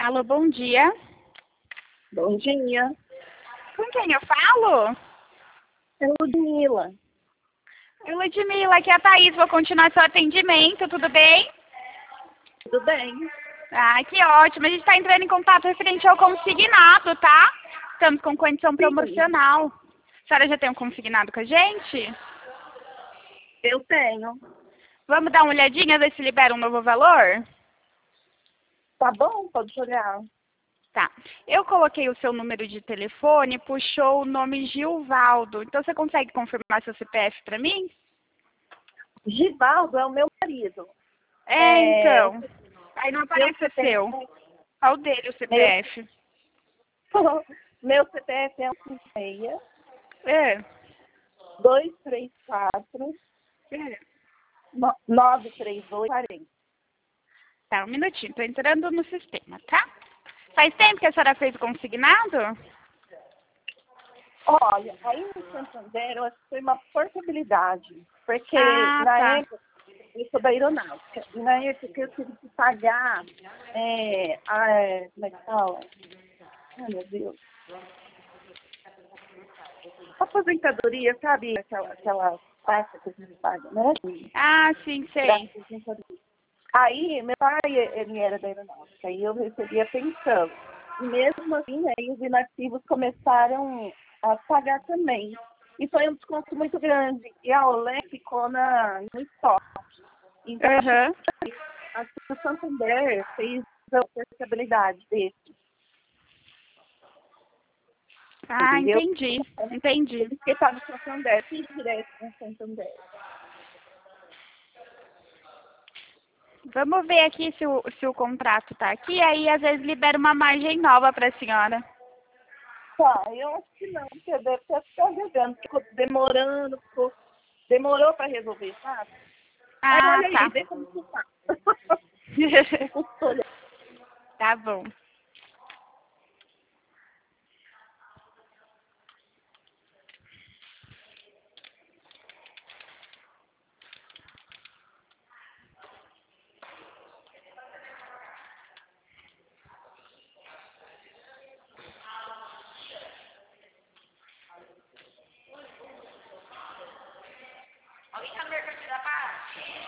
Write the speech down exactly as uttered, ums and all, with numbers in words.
Alô, bom dia. Bom dia. Com quem eu falo? É Ludmila. Oi, Ludmila, aqui é a Thaís, vou continuar seu atendimento, tudo bem? Tudo bem? Ah, que ótimo. A gente está entrando em contato referente ao consignado, tá? Estamos com condição Sim. promocional. A senhora já tem um consignado com a gente? Eu tenho. Vamos dar uma olhadinha, ver se libera um novo valor? Tá bom? Pode olhar. Tá. Eu coloquei o seu número de telefone, puxou o nome Gilvaldo. Então, você consegue confirmar seu C P F para mim? Givaldo é o meu marido. É, É, então. Aí não aparece o seu. Qual o dele, o C P F? Meu, meu C P F é um cinco seis, É. dois três quatro, É. nove três oito, quarenta. Tá, um minutinho. Tô entrando no sistema, tá? Faz tempo que a senhora fez o consignado? Olha, aí no Santander, eu acho que foi uma portabilidade. Porque Ah, na tá. época, eu sou da aeronáutica, e na época eu tive que pagar, é, a, é, como é que fala? Ai, meu Deus. Aposentadoria, sabe? Aquela, aquela taxa que a gente paga, né? Ah, sim, Pra sei. aposentadoria. Aí, meu pai, ele era da aeronáutica, e eu recebia pensão. E mesmo assim, aí os inativos começaram a pagar também. E foi um desconto muito grande. E a Olé ficou na, no estoque. Então, Aham. acho que o Santander fez a portabilidade desse, Ah, entendeu? entendi. Entendi. Porque está no Santander, fiz direto no Santander. Vamos ver aqui se o, se o contrato tá aqui, aí às vezes libera uma margem nova para a senhora. Tá, eu acho que não, porque deve estar ficando devendo, ficou demorando, ficou, demorou para resolver, sabe? Mas Ah, olha aí, tá. vê como que tá. Tá bom.